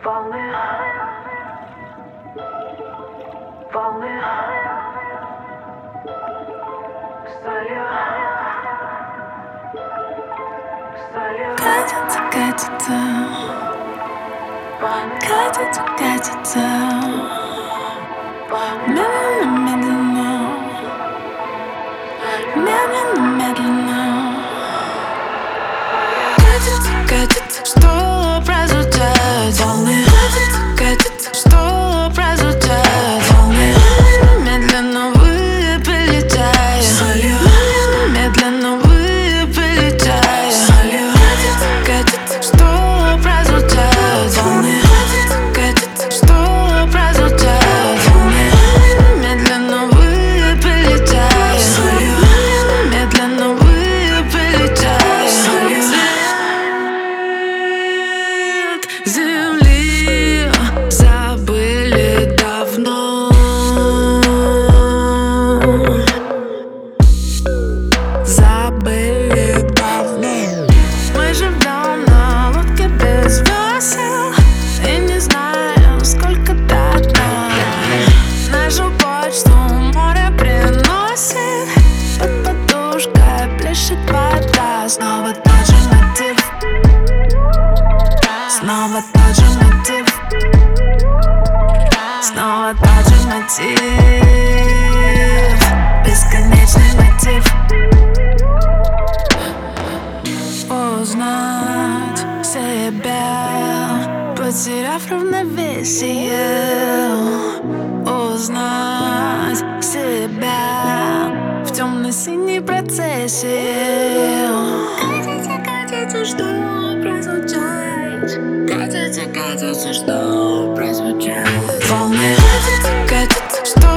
волны, волны, солью, солью. Катится, катится, катится, катится. Медленно, медленно, медленно, медленно. Катится, катится, что произойдет? Волны. Катится, катится, что произойдет? Волны. Медленно вы полетаете. Медленно вы полетаете. Катится, что произойдет? Волны. Катится, что произойдет? Волны. Медленно вы полетаете. Медленно вы полетаете. Земли забыли давно. Забыли давно. Мы живем на лодке без весел и не знаем, сколько до дна. Нашу почту море приносит, под подушкой плещет вода. Снова тот же мотив, снова тот же мотив, снова тот же мотив. Бесконечный мотив. Узнать себя, потеряв равновесие. Узнать себя в темно-синей процессии. Катится, катится, что прозвучает? Катится, катится, что прозвучает? Волны. Катится, катится, что